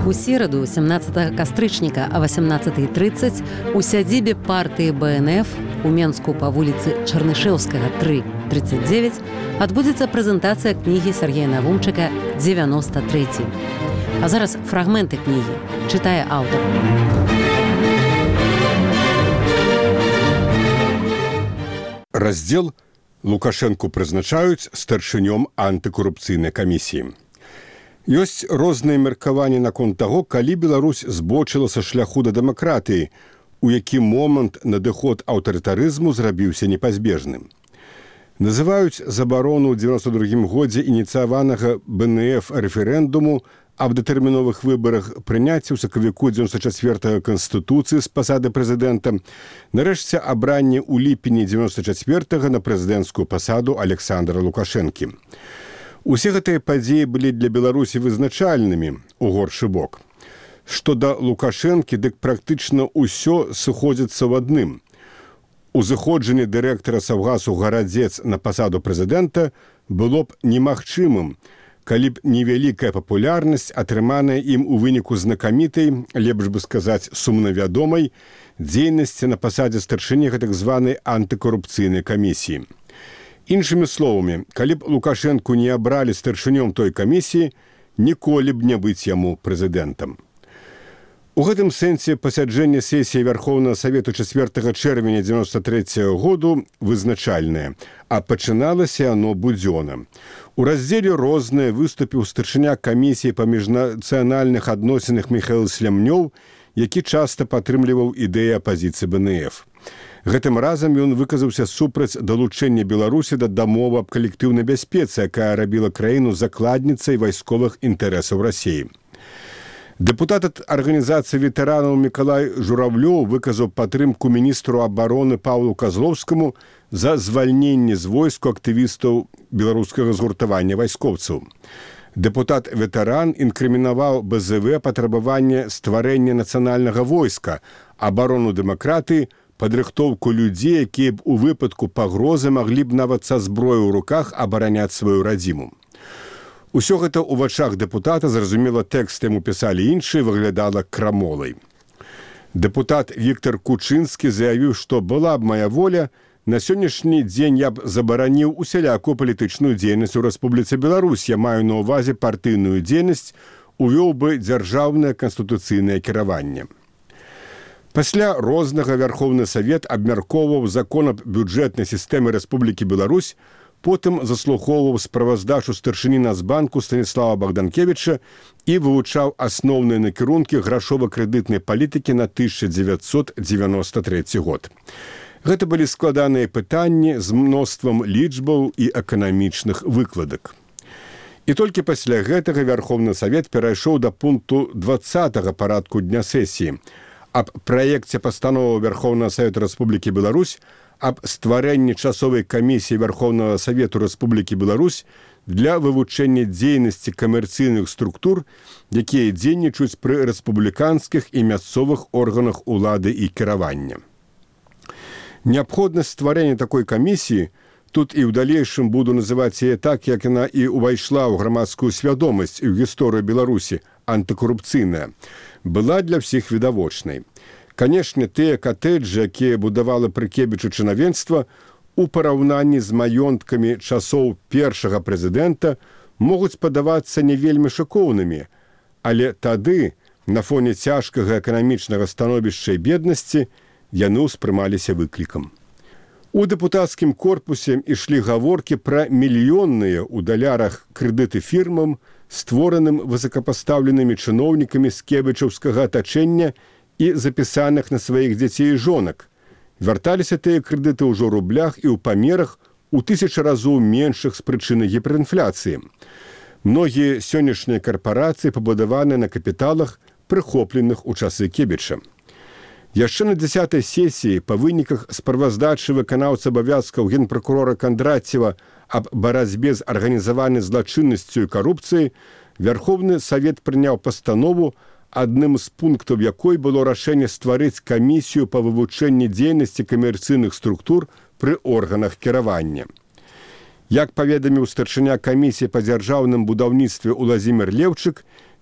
У сераду 17 кастрычніка а 18:30 у сядзібе партыі БНФ у Менску па вуліцы Чарнышэўскага 3/39 адбудзецца прэзентацыя кнігі Сергея Навумчыка «93». А зараз фрагменты кнігі. Чытае аўтар. Раздзел «Лукашэнку прызначаюць старшынём антыкарупцыйнай камісіі». Ёсць розныя меркаванні наконт таго, калі Беларусь збочыла са шляху да дэмакратыі, у які момант надыход аўтарытарызму зрабіўся непазбежным. Называюць забарону ў 92 годзе ініцыяванага БНФ рэферэндуму аб датэрміновых выбарах, прыняцці ў сакавіку 94-го Канстытуцыі з пасады прэзідэнта, нарэшце абранне ў ліпені 94-го на прэзідэнцкую пасаду Александра Лукашэнкі. Усе гэтыя падзеі былі для Беларусі вызначальнымі у горшы бок. Што да Лукашэнкі, дык практычна ўсё сыходзіцца ў адным. Узыходжанне дырэктара Саўгасу Гарадзец на пасаду прэзідэнта было б немагчымым, калі б невялікая папулярнасць, атрыманая ім у выніку знакамітай, лепш бы сказаць, сумнавядомай, дзейнасці на пасадзе старшыні гэтак званай антыкарупцыйнай камісіі. Іншымі словамі, калі б Лукашэнку не абралі старшынём той камісіі, ніколі б не быць яму прэзідэнтам. У гэтым сэнсе пасяджэнне сесіі Вярхоўнага Савету 4 чэрвеня 93 году вызначальнае, а пачыналася яно будзёна. У раздзеле «Рознае» выступіў старшыня камісіі па міжнацыянальных адносінах Міхаіл Слямнёў, які часта падтрымліваў ідэі апазіцыі БНФ. Гэтым разам ён выказаўся супраць далучэння Беларусі да дамовы аб калектыўнай бяспецы, якая рабіла краіну закладніцай вайсковых інтарэсаў Расіі. Дэпутат ад арганізацыі ветэранаў Мікалай Журавлёў выказаў падтрымку міністру абароны Паўлу Казлоўскаму за звальненне з войску актывістаў беларускага згуртавання вайскоўцаў. Дэпутат-ветэран інкрымінаваў БЗВ патрабаванне стварэння нацыянальнага войска, абарону дэмакратыі, падрыхтоўку людзей, якія б у выпадку пагрозы маглі б нават са зброяй у руках абараняць сваю радзіму. Усё гэта ў вачах дэпутата, зразумела, тэкст яму пісалі іншыя, выглядала крамолай. Дэпутат Віктор Кучынскі заявіў, што была б мая воля, на сённяшні дзень я б забараніў усялякую палітычную дзейнасць у Рэспубліцы Беларусь, я маю на ўвазе партыйную дзейнасць, увёў бы дзяржаўнае канстытуцыйнае кіраванне. Пасля рознага Вярхоўны Савет абмяркоўваў закон аб бюджэтнай сістэме Рэспублікі Беларусь, потым заслухоўваў справаздачу старшыні Нацбанку Станіслава Богданкевіча і вывучаў асноўныя накірункі грашова-крэдытнай палітыкі на 1993 год. Гэта былі складаныя пытанні з мноствам лічбаў і эканамічных выкладак. І толькі пасля гэтага Вярхоўны Савет перайшоў да пункту 20 парадку дня сесіі аб праекце пастановы Вярхоўнага Савету Рэспублікі Беларусь аб стварэнні часовай камісіі Вярхоўнага Савету Рэспублікі Беларусь для вывучэння дзейнасці камерцыйных структур, якія дзейнічаюць пры рэспубліканскіх і мясцовых органах улады і кіравання. Неабходнасць стварэння такой камісіі, тут і ў далейшым буду называць яе так, як яна і ўвайшла ў грамадскую свядомасць і ў гісторыю Беларусі, антыкарупцыйная, была для ўсіх відавочнай. Канешне, тыя катэджы, якія будавала Прыкебічу чынавенства, у параўнанні з маёнткамі часоў першага прэзідэнта могуць падавацца не вельмі шыкоўнымі, але тады, на фоне цяжкага эканамічнага становішча і беднасці, яны ўспрымаліся выклікам. У дэпутацкім корпусе ішлі гаворкі пра мільённыя ў далярах крэдыты фірмам, створаным высокапастаўленымі чыноўнікамі скебічаўскага атачэння і запісаных на сваіх дзяцей і жонак. Вярталіся тыя крэдыты ўжо ў рублях і ў памерах у 1000 разоў меншых з прычыны гіперінфляцыі. Многія сённяшнія карпарацыі пабудаваны на капіталах, прыхопленых у часы Кебіча. Яшчэ на 10-й сесіі па выніках справаздачы выканаўцы абавязкаў генпракурора Кандрацева аб барацьбе з арганізаванай злачыннасцю і карупцыяй, Вярхоўны Савет прыняў пастанову, адным з пунктаў якой было рашэнне стварыць камісію па вывучэнні дзейнасці камерцыйных структур пры органах кіравання. Як паведаміў старшыня камісіі па дзяржаўным будаўніцтве Уладзімір Леўчык,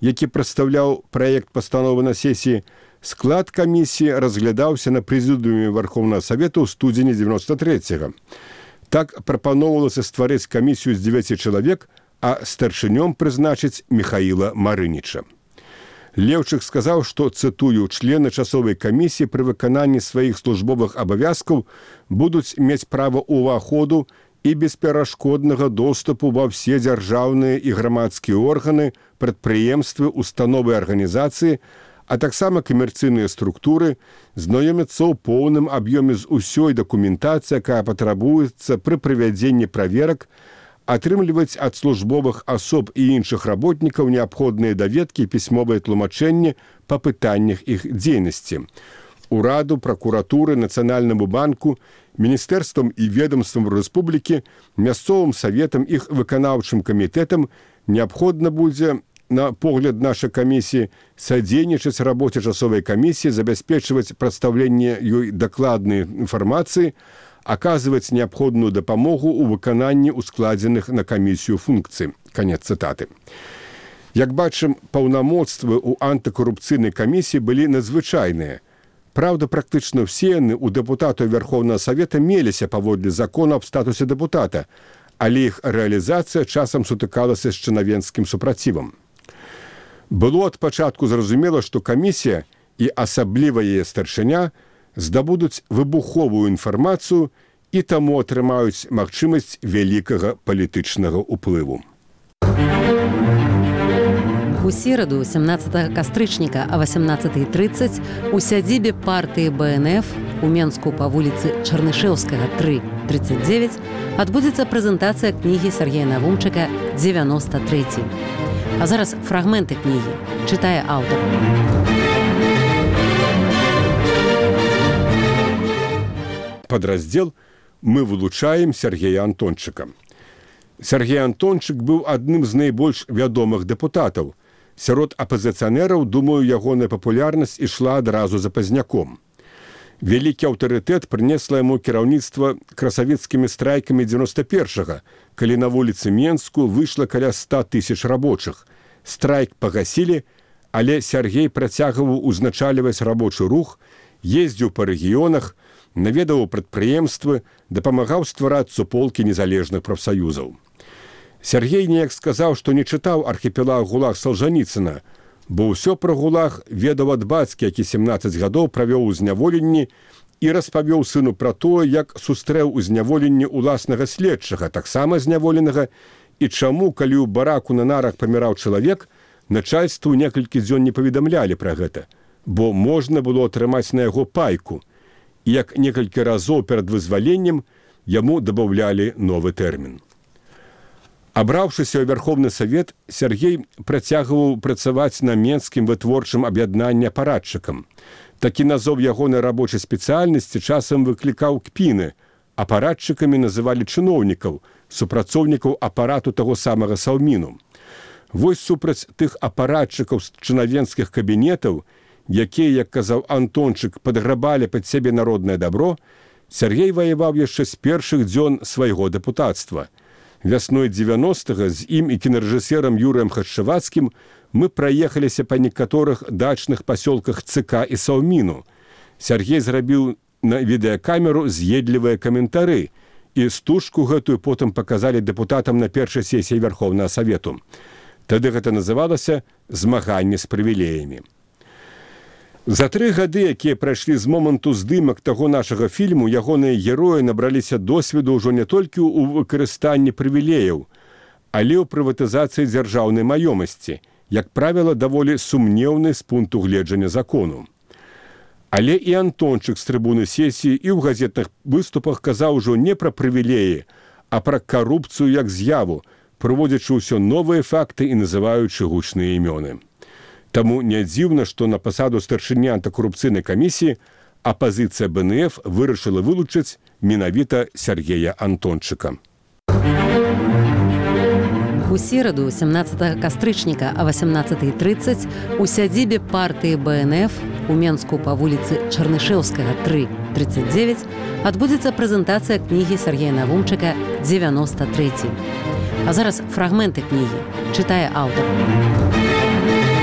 які прадстаўляў праект пастановы на сесіі, склад камісіі разглядаўся на прэзідыуме Верховнага Савета ў студзені 93-го. Так прапаноўвалася стварыць камісію з 9 чалавек, а старшынём прызначыць Міхаіла Марыніча. Леўчык сказаў, што, цытую, члены часовай камісіі пры выкананні сваіх службовых абавязкаў будуць мець права ўваходу і бесперашкоднага доступу ва ўсе дзяржаўныя і грамадскія органы, прадпрыемствы, установы і арганізацыі, а таксама камерцыйныя структуры, знаёмяцца ў поўным аб'ёме з усёй дакументацыяй, якая патрабуецца пры правядзенні праверак, атрымліваць ад службовых асоб і іншых работнікаў неабходныя даведкі і пісьмовыя тлумачэнні па пытаннях іх дзейнасці. Ураду, пракуратуры, Нацыянальнаму банку, міністэрствам і ведомствам рэспублікі, мясцовым саветам, іх выканаўчым камітэтам неабходна будзе, на погляд нашай камісіі, садзейнічаць рабоце часовай камісіі, забяспечваць прадстаўленне ёй дакладнай інфармацыі, аказваць неабходную дапамогу ў выкананні ускладзеных на камісію функцый. Канец цытаты. Як бачым, паўнамоцтвы ў антыкарупцыйнай камісіі былі надзвычайныя. Праўда, практычна ўсе яны ў дэпутатаў Верховнага Савета меліся паводле закону аб статусе дэпутата, але іх рэалізацыя часам сутыкалася з чынавенцкім супрацівам. Было ад пачатку зразумела, што камісія і асабліва яе старшыня здабудуць выбуховую інфармацыю і таму атрымаюць магчымасць вялікага палітычнага ўплыву. У сераду 17 кастрычніка о 18:30 у сядзібе партыі БНФ у Менску па вуліцы Чарнышэўскага 3, 39 адбудзецца прэзентацыя кнігі Сергея Навумчыка «93». А зараз фрагменты кнігі. Чытае аўтар. Падраздзел «Мы вылучаем Сергея Антончыка». Сергей Антончык быў адным з найбольш вядомых дэпутатаў. Сярод апазіцыянераў, думаю, ягоная папулярнасць ішла адразу за пазняком. Вялікі аўтарытэт прынесла яму кіраўніцтва красавіцкімі страйкамі 91-го, калі на вуліцы Менску выйшла каля 100 000 рабочых. Страйк пагасілі, але Сергей працягваў узначальваць рабочы рух, ездзіў па рэгіёнах, наведаў прадпрыемствы, дапамагаў ствараць суполкі незалежных прафсаюзаў. Сергей неяк сказаў, што не чытаў архіпелаг ГУЛАГ Салжаніцына, бо ўсё пра ГУЛАГ ведаў ад бацькі, які 17 гадоў правёў у зняволенні і распавёў сыну пра тое, як сустрэў у зняволенні уласнага следчага, таксама зняволенага, і чаму, калі ў бараку на нарах паміраў чалавек, начальству некалькі дзён не паведамлялі пра гэта, бо можна было атрымаць на яго пайку, і як некалькі разоў перад вызваленнем яму дабаўлялі новы тэрмін. Абраўшыся ў Верховны Савет, Сергей працягваў працаваць на Менскім вытворчым аб'яднанні апаратчыкам. Такі назоў ягонай рабочай спецыяльнасці часам выклікаў кпіны. Апаратчыкамі называлі чыноўнікаў, супрацоўнікаў апарату таго самага Саўміну. Вось супраць тых апаратчыкаў з чынавенцкіх кабінетаў, якія, як казаў Антончык, падграбалі пад сябе народнае дабро, Сергей ваяваў яшчэ з першых дзён свайго дэпутацтва. Вясной 90-го з ім і кінарэжысерам Юрыем Хачавацкім мы праехаліся па некаторых дачных пасёлках ЦК і Саўміну. Сергей зрабіў на відэакамеру з'едлівыя каментары, і стужку гэтую потым паказалі дэпутатам на першай сесіі Верховнага Савету. Тады гэта называлася «Змаганне з прывілеямі». За 3 гады, якія прайшлі з моманту здымак таго нашага фільму, ягоныя героі набраліся досведу ўжо не толькі ў выкарыстанні прывілеяў, але ў прыватызацыі дзяржаўнай маёмасці, як правіла, даволі сумнеўнай з пункту гледжання закону. Але і Антончык з трыбуны сесіі і ў газетных выступах казаў ужо не пра прывілеі, а пра карупцыю як з'яву, прыводзячы ўсё новыя факты і называючы гучныя імёны. Таму не дзіўна, што на пасаду старшыні антыкарупцыйнай камісіі апазіцыя БНФ вырашыла вылучыць менавіта Сергея Антончыка. У сераду 17 кастрычніка о 18:30 у сядзібе партыі БНФ у Менску па вуліцы Чарнышэўскага 3, 39 адбудзецца прэзентацыя кнігі Сергея Навумчыка «93». А зараз фрагменты кнігі. Чытае аўтар.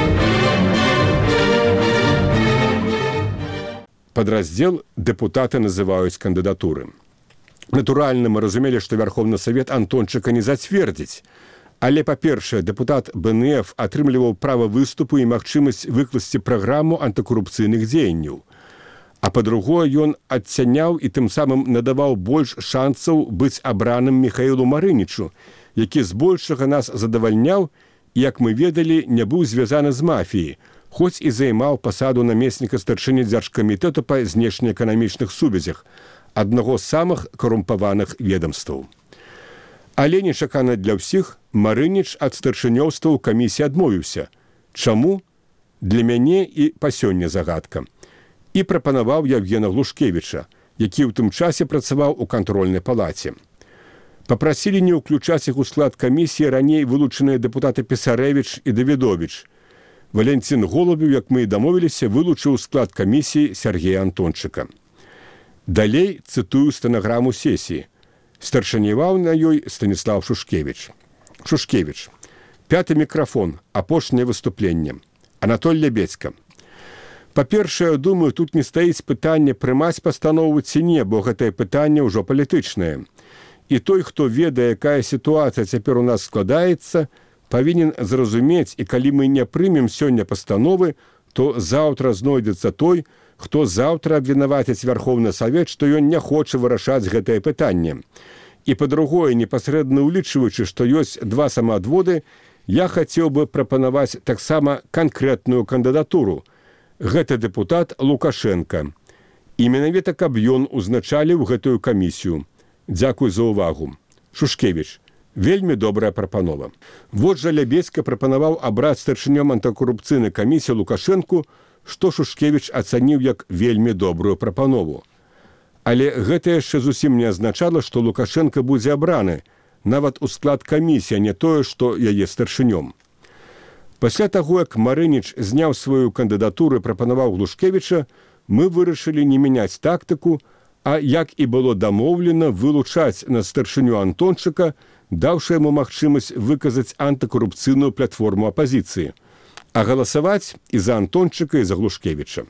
Падраздзел дэпутаты называюць кандыдатуры. Натуральна, мы разумелі, што Вярхоўны Савет Антончыка не зацвердзіць. Але, па-першае, дэпутат БНФ атрымліваў права выступу і магчымасць выкласці праграму антыкарупцыйных дзеянняў. А па-другое, ён адцяняў і тым самым надаваў больш шансаў быць абраным Міхаілу Марынічу, які збольшага нас задавальняў і, як мы ведалі, не быў звязаны з мафіяй, хоць і займаў пасаду намесніка старшыні дзяржкамітэту па знешнеэканамічных сувязях, аднаго з самых карумпаваных ведамстваў. Але нечакана для ўсіх, Марыніч ад старшынёўства ў камісіі адмовіўся. Чаму? Для мяне і па сёння загадка. І прапанаваў Евгена Глушкевіча, які ў тым часе працаваў у кантрольнай палаце. Папрасілі не ўключаць іх у склад камісіі раней вылучаныя дэпутаты Пісарэвіч і Давідовіч. Валянцін Голубеў, як мы і дамовіліся, вылучыў склад камісіі Сергея Антончыка. Далей цытую стэнаграму сесіі. Старшыняваў на ёй Станіслав Шушкевіч. Шушкевіч. 5 мікрафон. Апошняе выступленне. Анатоль Лябедзька. Па-першае, думаю, тут не стаіць пытанне прымаць пастанову ці не, бо гэтае пытанне ўжо палітычнае. І той, хто ведае, якая сітуацыя цяпер у нас складаецца, павінен зразумець, і калі мы не прымем сёння пастановы, то заўтра знойдзецца той, хто заўтра абвінаваціць Вярхоўны Савет, што ён не хоча вырашаць гэтае пытанне. І па-другое, непасрэдна ўлічваючы, што ёсць два самаадводы, я хацеў бы прапанаваць таксама канкрэтную кандыдатуру. Гэта дэпутат Лукашенка. І менавіта каб ён узначаліў гэтую камісію. Дзякуй за ўвагу. Шушкевіч. Вельмі добрая прапанова. Вот жа Лябедзька прапанаваў абраць старшынём антыкарупцыйнай камісіі Лукашэнку, што Шушкевіч ацаніў як вельмі добрую прапанову. Але гэта яшчэ зусім не азначала, што Лукашенка будзе абраны, нават у склад камісіі, а не тое, што яе старшынём. Пасля таго, як Марыніч зняў сваю кандыдатуру і прапанаваў Глушкевіча, мы вырашылі не мяняць тактыку, а, як і было дамоўлена, вылучаць на старшыню Антончыка, даўшы яму магчымасць выказаць антыкарупцыйную платформу апазіцыі, а галасаваць і за Антончыка, і за Глушкевіча.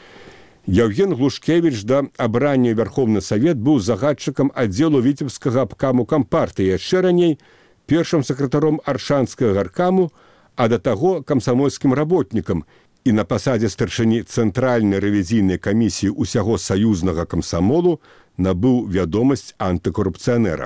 Евген Глушкевіч да абрання Вярхоўны Савет быў загадчыкам аддзелу віцебскага абкаму кампартыі, яшчэ раней першым сакратаром аршанскага гаркаму, а да таго камсамольскім работнікам і на пасадзе старшыні Цэнтральнай рэвізійнай камісіі ўсяго саюзнага камсамолу набыў вядомасць антыкарупцыянера.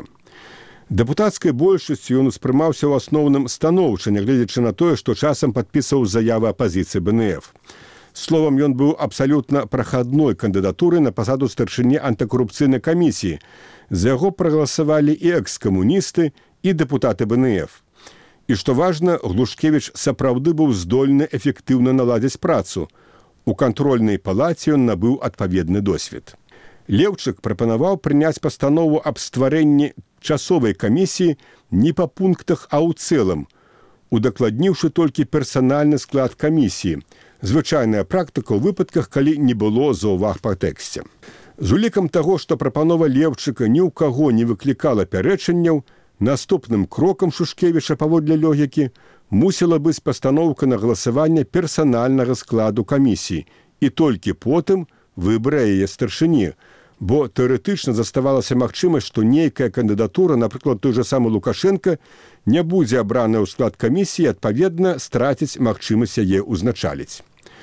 Дэпутацкай большасцю ён успрымаўся ў асноўным станоўча, нягледзячы на тое, што часам падпісваў заявы апазіцыі БНФ. Словам, ён быў абсалютна прахадной кандыдатурай на пасаду старшыні антыкарупцыйнай камісіі. За яго прагаласавалі і экскамуністы, і дэпутаты БНФ. І што важна, Глушкевіч сапраўды быў здольны эфектыўна наладзіць працу. У кантрольнай палаце ён набыў адпаведны досвед. Леўчык прапанаваў прыняць пастанову аб стварэнні часовай камісіі не па пунктах, а ў цэлым, удакладніўшы толькі персанальны склад камісіі, звычайная практыка ў выпадках, калі не было заўваг па тэксце. З улікам таго, што прапанова Леўчыка ні ў каго не выклікала пярэчанняў, наступным крокам Шушкевіча паводле логікі мусіла быць пастаноўка на галасаванне персанальнага складу камісіі і толькі потым выбар яе старшыні, бо тэарэтычна заставалася магчымасць, што нейкая кандыдатура, напрыклад, той жа самы Лукашенка, не будзе абраная ў склад камісіі, адпаведна, страціць магчымасць яе ўзначаліць.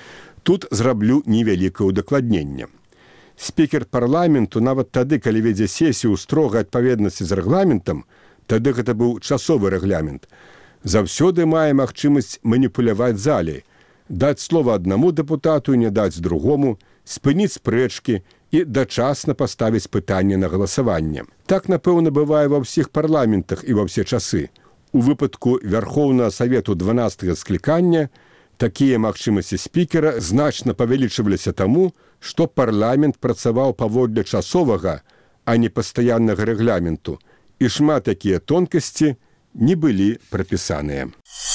Тут зраблю невялікае ўдакладненне. Спікер парламенту нават тады, калі вядзе сесію ў строгай адпаведнасці з рэгламентам, тады гэта быў часовы рэгламент, заўсёды мае магчымасць маніпуляваць залей, даць слова аднаму дэпутату і не даць другому, спыніць спрэчкі і дачасна паставіць пытанне на галасаванне. Так, напэўна, бывае ва ўсіх парламентах і ва ўсе часы. У выпадку Вярхоўнага Савету 12-га склікання такія магчымасці спікера значна павялічваліся таму, што парламент працаваў паводле часовага, а не пастаяннага рэгламенту, і шмат якія тонкасці не былі прапісаныя.